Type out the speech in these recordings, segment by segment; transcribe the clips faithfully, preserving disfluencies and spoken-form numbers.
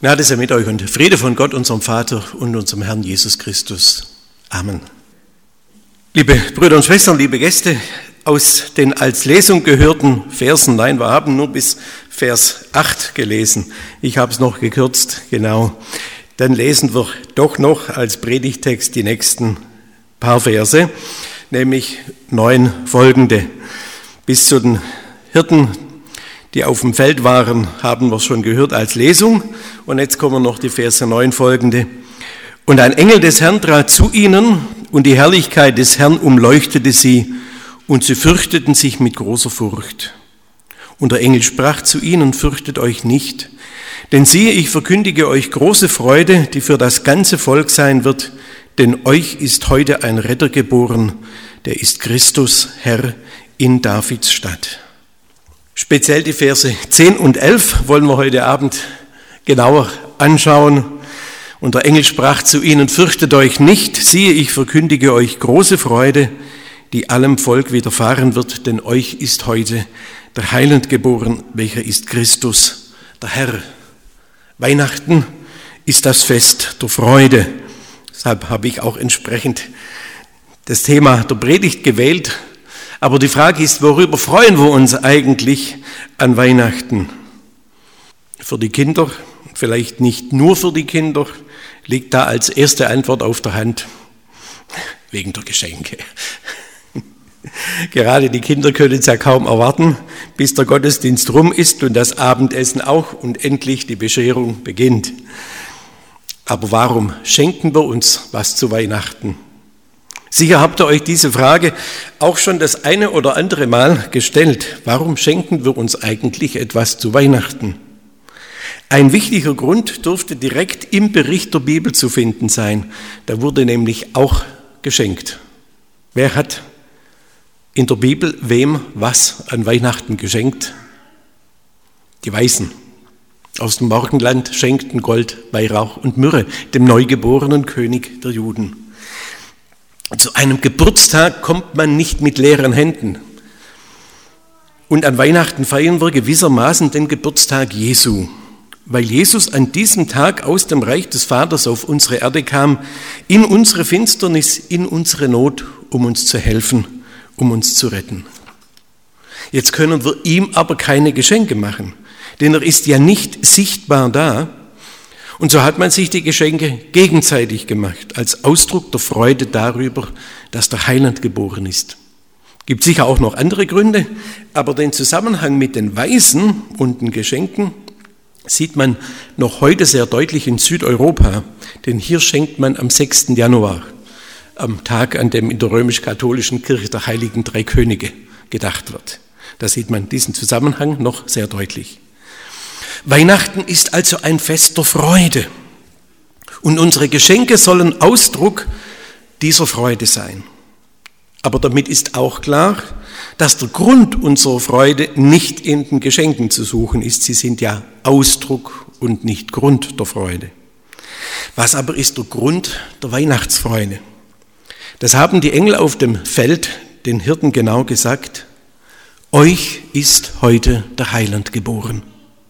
Gnade sei mit euch und Friede von Gott, unserem Vater und unserem Herrn Jesus Christus. Amen. Liebe Brüder und Schwestern, liebe Gäste, aus den als Lesung gehörten Versen, nein, wir haben nur bis Vers acht gelesen. Ich habe es noch gekürzt, genau. Dann lesen wir doch noch als Predigtext die nächsten paar Verse, nämlich neun folgende. Bis zu den Hirten, die auf dem Feld waren, haben wir schon gehört als Lesung. Und jetzt kommen noch die Verse neun folgende. Und ein Engel des Herrn trat zu ihnen, und die Herrlichkeit des Herrn umleuchtete sie, und sie fürchteten sich mit großer Furcht. Und der Engel sprach zu ihnen: Fürchtet euch nicht, denn siehe, ich verkündige euch große Freude, die für das ganze Volk sein wird, denn euch ist heute ein Retter geboren, der ist Christus, Herr, in Davids Stadt. Speziell die Verse zehn und elf wollen wir heute Abend genauer anschauen. Und der Engel sprach zu ihnen: Fürchtet euch nicht, siehe, ich verkündige euch große Freude, die allem Volk widerfahren wird, denn euch ist heute der Heiland geboren, welcher ist Christus, der Herr. Weihnachten ist das Fest der Freude. Deshalb habe ich auch entsprechend das Thema der Predigt gewählt. Aber die Frage ist, worüber freuen wir uns eigentlich an Weihnachten? Für die Kinder, vielleicht nicht nur für die Kinder, liegt da als erste Antwort auf der Hand: wegen der Geschenke. Gerade die Kinder können es ja kaum erwarten, bis der Gottesdienst rum ist und das Abendessen auch und endlich die Bescherung beginnt. Aber warum schenken wir uns was zu Weihnachten? Sicher habt ihr euch diese Frage auch schon das eine oder andere Mal gestellt. Warum schenken wir uns eigentlich etwas zu Weihnachten? Ein wichtiger Grund dürfte direkt im Bericht der Bibel zu finden sein. Da wurde nämlich auch geschenkt. Wer hat in der Bibel wem was an Weihnachten geschenkt? Die Weisen aus dem Morgenland schenkten Gold, Weihrauch und Myrrhe dem neugeborenen König der Juden. Zu einem Geburtstag kommt man nicht mit leeren Händen. Und an Weihnachten feiern wir gewissermaßen den Geburtstag Jesu, weil Jesus an diesem Tag aus dem Reich des Vaters auf unsere Erde kam, in unsere Finsternis, in unsere Not, um uns zu helfen, um uns zu retten. Jetzt können wir ihm aber keine Geschenke machen, denn er ist ja nicht sichtbar da. Und so hat man sich die Geschenke gegenseitig gemacht, als Ausdruck der Freude darüber, dass der Heiland geboren ist. Gibt sicher auch noch andere Gründe, aber den Zusammenhang mit den Weisen und den Geschenken sieht man noch heute sehr deutlich in Südeuropa, denn hier schenkt man am sechsten Januar, am Tag, an dem in der römisch-katholischen Kirche der heiligen drei Könige gedacht wird. Da sieht man diesen Zusammenhang noch sehr deutlich. Weihnachten ist also ein Fest der Freude und unsere Geschenke sollen Ausdruck dieser Freude sein. Aber damit ist auch klar, dass der Grund unserer Freude nicht in den Geschenken zu suchen ist. Sie sind ja Ausdruck und nicht Grund der Freude. Was aber ist der Grund der Weihnachtsfreude? Das haben die Engel auf dem Feld den Hirten genau gesagt: Euch ist heute der Heiland geboren.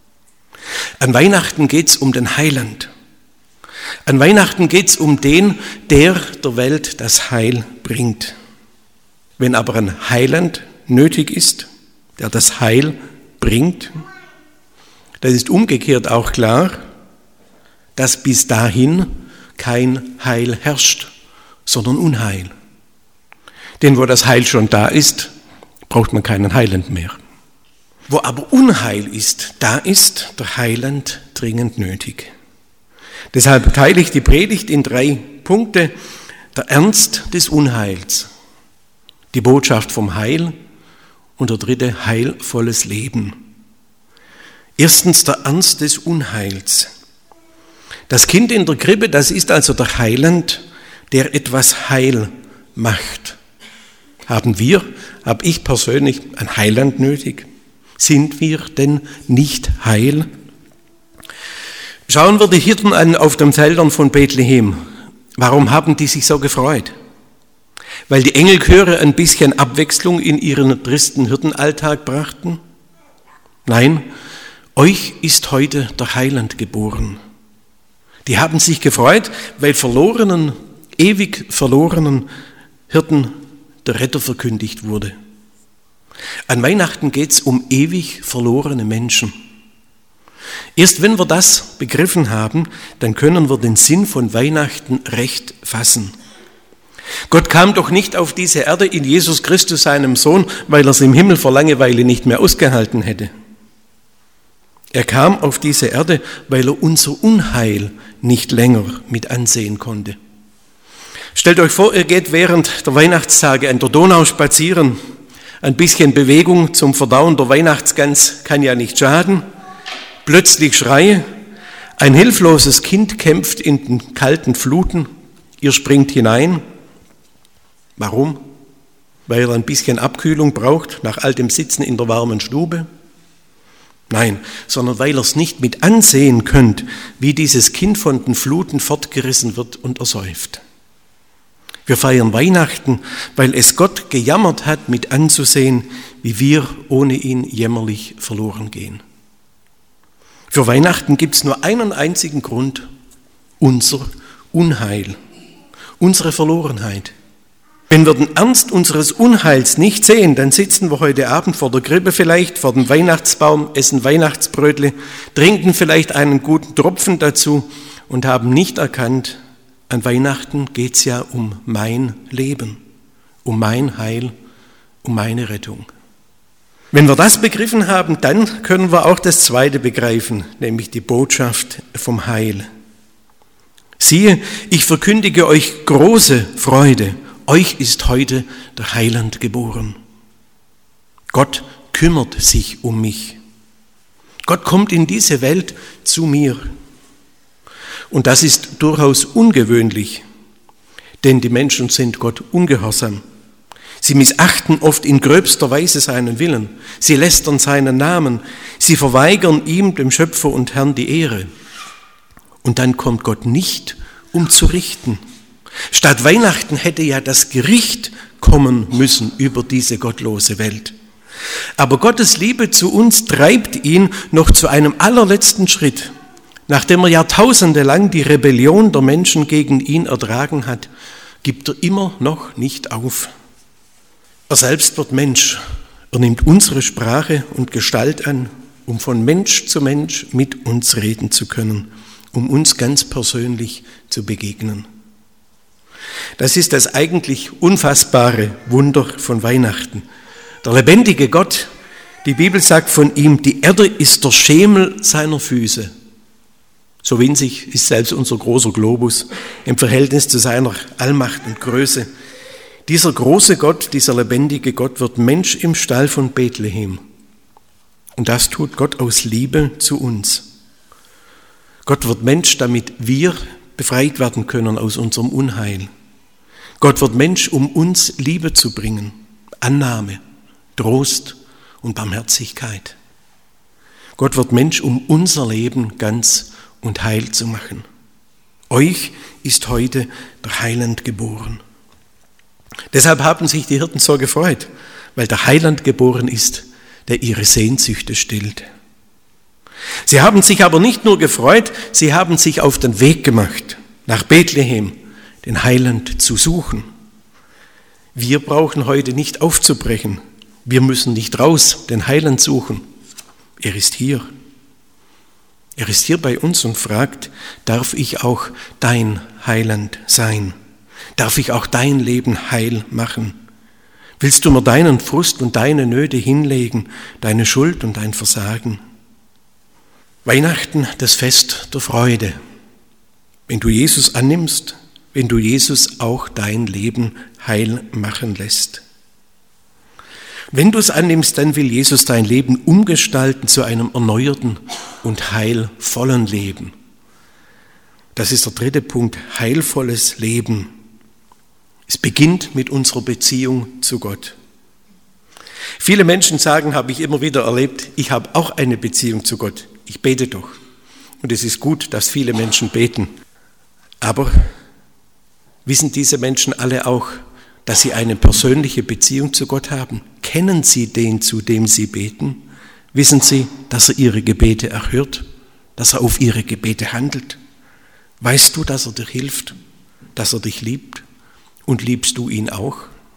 An Weihnachten geht es um den Heiland. An Weihnachten geht es um den, der der Welt das Heil bringt. Wenn aber ein Heiland nötig ist, der das Heil bringt, dann ist umgekehrt auch klar, dass bis dahin kein Heil herrscht, sondern Unheil. Denn wo das Heil schon da ist, braucht man keinen Heiland mehr. Wo aber Unheil ist, da ist der Heiland dringend nötig. Deshalb teile ich die Predigt in drei Punkte: der Ernst des Unheils, die Botschaft vom Heil und der dritte, heilvolles Leben. Erstens der Ernst des Unheils. Das Kind in der Krippe, das ist also der Heiland, der etwas heil macht. Haben wir, habe ich persönlich ein Heiland nötig? Sind wir denn nicht heil? Schauen wir die Hirten an auf den Feldern von Bethlehem. Warum haben die sich so gefreut? Weil die Engelchöre ein bisschen Abwechslung in ihren tristen Hirtenalltag brachten? Nein, euch ist heute der Heiland geboren. Die haben sich gefreut, weil verlorenen, ewig verlorenen Hirten der Retter verkündigt wurde. An Weihnachten geht es um ewig verlorene Menschen. Erst wenn wir das begriffen haben, dann können wir den Sinn von Weihnachten recht fassen. Gott kam doch nicht auf diese Erde in Jesus Christus, seinem Sohn, weil er es im Himmel vor Langeweile nicht mehr ausgehalten hätte. Er kam auf diese Erde, weil er unser Unheil nicht länger mit ansehen konnte. Stellt euch vor, ihr geht während der Weihnachtstage an der Donau spazieren. Ein bisschen Bewegung zum Verdauen der Weihnachtsgans kann ja nicht schaden. Plötzlich Schreie, ein hilfloses Kind kämpft in den kalten Fluten, ihr springt hinein. Warum? Weil er ein bisschen Abkühlung braucht nach all dem Sitzen in der warmen Stube? Nein, sondern weil ihr es nicht mit ansehen könnt, wie dieses Kind von den Fluten fortgerissen wird und ersäuft. Wir feiern Weihnachten, weil es Gott gejammert hat, mit anzusehen, wie wir ohne ihn jämmerlich verloren gehen. Für Weihnachten gibt es nur einen einzigen Grund: unser Unheil, unsere Verlorenheit. Wenn wir den Ernst unseres Unheils nicht sehen, dann sitzen wir heute Abend vor der Krippe vielleicht, vor dem Weihnachtsbaum, essen Weihnachtsbrötle, trinken vielleicht einen guten Tropfen dazu und haben nicht erkannt, an Weihnachten geht es ja um mein Leben, um mein Heil, um meine Rettung. Wenn wir das begriffen haben, dann können wir auch das Zweite begreifen, nämlich die Botschaft vom Heil. Siehe, ich verkündige euch große Freude. Euch ist heute der Heiland geboren. Gott kümmert sich um mich. Gott kommt in diese Welt zu mir. Und das ist durchaus ungewöhnlich, denn die Menschen sind Gott ungehorsam. Sie missachten oft in gröbster Weise seinen Willen. Sie lästern seinen Namen. Sie verweigern ihm, dem Schöpfer und Herrn, die Ehre. Und dann kommt Gott nicht, um zu richten. Statt Weihnachten hätte ja das Gericht kommen müssen über diese gottlose Welt. Aber Gottes Liebe zu uns treibt ihn noch zu einem allerletzten Schritt. Nachdem er Jahrtausende lang die Rebellion der Menschen gegen ihn ertragen hat, gibt er immer noch nicht auf. Er selbst wird Mensch. Er nimmt unsere Sprache und Gestalt an, um von Mensch zu Mensch mit uns reden zu können, um uns ganz persönlich zu begegnen. Das ist das eigentlich unfassbare Wunder von Weihnachten. Der lebendige Gott, die Bibel sagt von ihm, die Erde ist der Schemel seiner Füße. So winzig ist selbst unser großer Globus im Verhältnis zu seiner Allmacht und Größe. Dieser große Gott, dieser lebendige Gott wird Mensch im Stall von Bethlehem. Und das tut Gott aus Liebe zu uns. Gott wird Mensch, damit wir befreit werden können aus unserem Unheil. Gott wird Mensch, um uns Liebe zu bringen, Annahme, Trost und Barmherzigkeit. Gott wird Mensch, um unser Leben ganz und heil zu machen. Euch ist heute der Heiland geboren. Deshalb haben sich die Hirten so gefreut, weil der Heiland geboren ist, der ihre Sehnsüchte stillt. Sie haben sich aber nicht nur gefreut, sie haben sich auf den Weg gemacht, nach Bethlehem, den Heiland zu suchen. Wir brauchen heute nicht aufzubrechen. Wir müssen nicht raus, den Heiland suchen. Er ist hier. Er ist hier bei uns und fragt, darf ich auch dein Heiland sein? Darf ich auch dein Leben heil machen? Willst du mir deinen Frust und deine Nöte hinlegen, deine Schuld und dein Versagen? Weihnachten, das Fest der Freude. Wenn du Jesus annimmst, wenn du Jesus auch dein Leben heil machen lässt. Wenn du es annimmst, dann will Jesus dein Leben umgestalten zu einem erneuerten und heilvollen Leben. Das ist der dritte Punkt, heilvolles Leben. Es beginnt mit unserer Beziehung zu Gott. Viele Menschen sagen, habe ich immer wieder erlebt, ich habe auch eine Beziehung zu Gott. Ich bete doch. Und es ist gut, dass viele Menschen beten. Aber wissen diese Menschen alle auch, dass sie eine persönliche Beziehung zu Gott haben? Kennen sie den, zu dem sie beten? Wissen sie, dass er ihre Gebete erhört, dass er auf ihre Gebete handelt? Weißt du, dass er dir hilft, dass er dich liebt und liebst du ihn auch?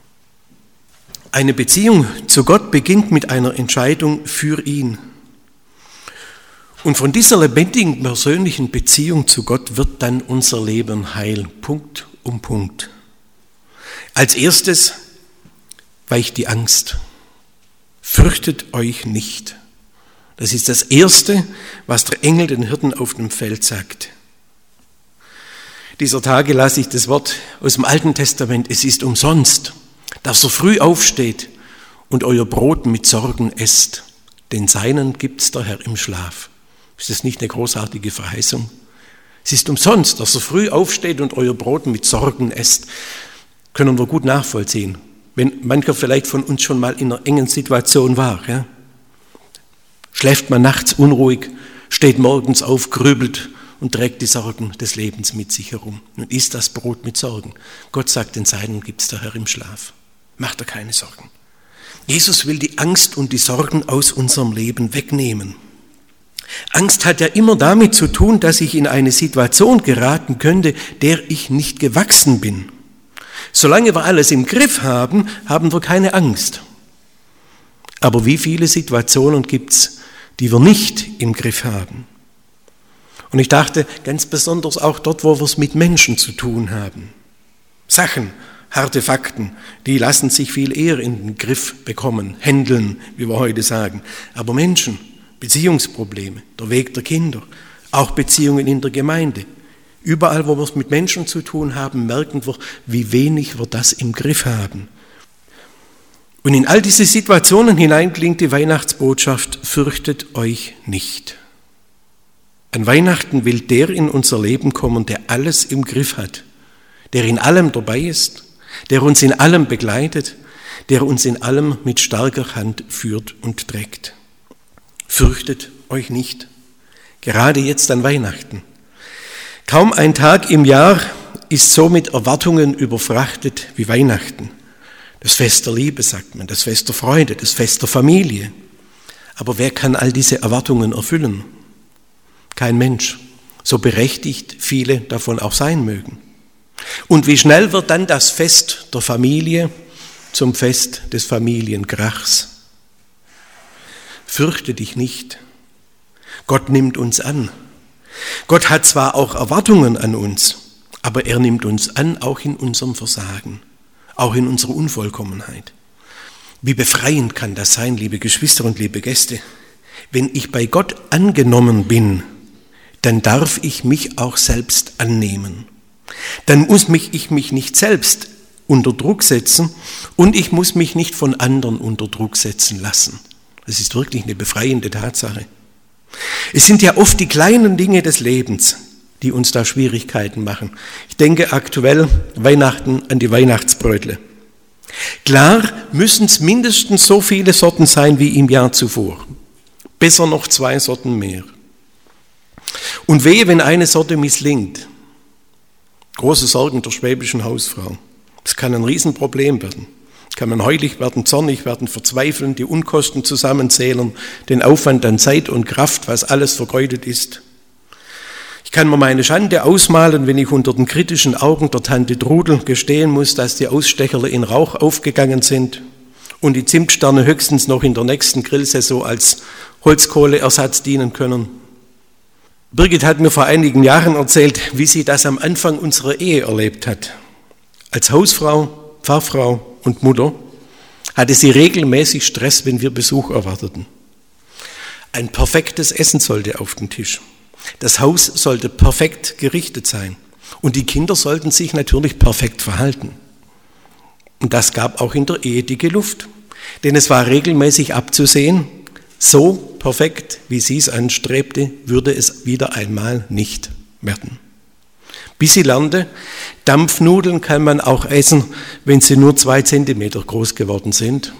Eine Beziehung zu Gott beginnt mit einer Entscheidung für ihn. Und von dieser lebendigen persönlichen Beziehung zu Gott wird dann unser Leben heil, Punkt um Punkt. Als erstes weicht die Angst. Fürchtet euch nicht. Das ist das Erste, was der Engel den Hirten auf dem Feld sagt. Dieser Tage las ich das Wort aus dem Alten Testament, es ist umsonst, dass ihr früh aufsteht und euer Brot mit Sorgen esst, denn seinen gibt's der Herr im Schlaf. Ist das nicht eine großartige Verheißung? Es ist umsonst, dass ihr früh aufsteht und euer Brot mit Sorgen esst. Können wir gut nachvollziehen, wenn mancher vielleicht von uns schon mal in einer engen Situation war. Ja? Schläft man nachts unruhig, steht morgens auf, grübelt und trägt die Sorgen des Lebens mit sich herum. Nun isst das Brot mit Sorgen. Gott sagt, den Seinen gibt's der Herr im Schlaf. Macht er keine Sorgen. Jesus will die Angst und die Sorgen aus unserem Leben wegnehmen. Angst hat ja immer damit zu tun, dass ich in eine Situation geraten könnte, der ich nicht gewachsen bin. Solange wir alles im Griff haben, haben wir keine Angst. Aber wie viele Situationen gibt's, die wir nicht im Griff haben? Und ich dachte ganz besonders auch dort, wo wir es mit Menschen zu tun haben. Sachen, harte Fakten, die lassen sich viel eher in den Griff bekommen, handeln, wie wir heute sagen. Aber Menschen, Beziehungsprobleme, der Weg der Kinder, auch Beziehungen in der Gemeinde. Überall, wo wir es mit Menschen zu tun haben, merken wir, wie wenig wir das im Griff haben. Und in all diese Situationen hinein klingt die Weihnachtsbotschaft, fürchtet euch nicht. An Weihnachten will der in unser Leben kommen, der alles im Griff hat, der in allem dabei ist, der uns in allem begleitet, der uns in allem mit starker Hand führt und trägt. Fürchtet euch nicht, gerade jetzt an Weihnachten. Kaum ein Tag im Jahr ist so mit Erwartungen überfrachtet wie Weihnachten. Das Fest der Liebe, sagt man, das Fest der Freude, das Fest der Familie. Aber wer kann all diese Erwartungen erfüllen? Kein Mensch, so berechtigt viele davon auch sein mögen. Und wie schnell wird dann das Fest der Familie zum Fest des Familienkrachs? Fürchte dich nicht. Gott nimmt uns an. Gott hat zwar auch Erwartungen an uns, aber er nimmt uns an, auch in unserem Versagen, auch in unserer Unvollkommenheit. Wie befreiend kann das sein, liebe Geschwister und liebe Gäste? Wenn ich bei Gott angenommen bin, dann darf ich mich auch selbst annehmen. Dann muss mich, ich mich nicht selbst unter Druck setzen und ich muss mich nicht von anderen unter Druck setzen lassen. Das ist wirklich eine befreiende Tatsache. Es sind ja oft die kleinen Dinge des Lebens, die uns da Schwierigkeiten machen. Ich denke aktuell Weihnachten an die Weihnachtsbräutle. Klar müssen es mindestens so viele Sorten sein wie im Jahr zuvor. Besser noch zwei Sorten mehr. Und wehe, wenn eine Sorte misslingt. Große Sorgen der schwäbischen Hausfrau. Das kann ein Riesenproblem werden. Kann man heulig werden, zornig werden, verzweifeln, die Unkosten zusammenzählen, den Aufwand an Zeit und Kraft, was alles vergeudet ist. Ich kann mir meine Schande ausmalen, wenn ich unter den kritischen Augen der Tante Trudel gestehen muss, dass die Ausstecherle in Rauch aufgegangen sind und die Zimtsterne höchstens noch in der nächsten Grillsaison als Holzkohleersatz dienen können. Birgit hat mir vor einigen Jahren erzählt, wie sie das am Anfang unserer Ehe erlebt hat. Als Hausfrau, Pfarrfrau und Mutter hatte sie regelmäßig Stress, wenn wir Besuch erwarteten. Ein perfektes Essen sollte auf den Tisch. Das Haus sollte perfekt gerichtet sein. Und die Kinder sollten sich natürlich perfekt verhalten. Und das gab auch in der Ehe dicke Luft. Denn es war regelmäßig abzusehen, so perfekt, wie sie es anstrebte, würde es wieder einmal nicht werden. Bis sie lernte, Dampfnudeln kann man auch essen, wenn sie nur zwei Zentimeter groß geworden sind.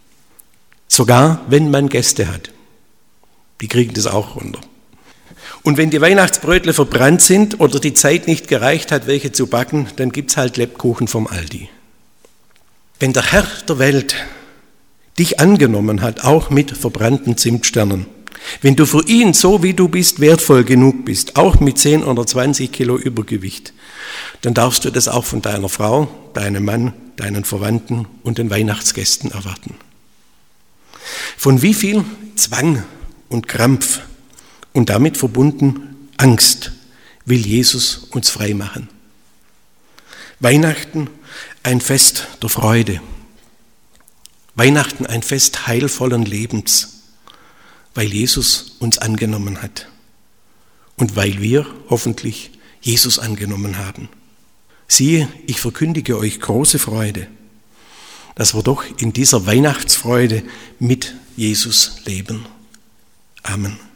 Sogar wenn man Gäste hat. Die kriegen das auch runter. Und wenn die Weihnachtsbrötle verbrannt sind oder die Zeit nicht gereicht hat, welche zu backen, dann gibt's halt Lebkuchen vom Aldi. Wenn der Herr der Welt dich angenommen hat, auch mit verbrannten Zimtsternen, Wenn du für ihn, so wie du bist, wertvoll genug bist, auch mit zehn oder zwanzig Kilo Übergewicht, dann darfst du das auch von deiner Frau, deinem Mann, deinen Verwandten und den Weihnachtsgästen erwarten. Von wie viel Zwang und Krampf und damit verbunden Angst will Jesus uns frei machen? Weihnachten ein Fest der Freude. Weihnachten ein Fest heilvollen Lebens, weil Jesus uns angenommen hat und weil wir hoffentlich Jesus angenommen haben. Siehe, ich verkündige euch große Freude, dass wir doch in dieser Weihnachtsfreude mit Jesus leben. Amen.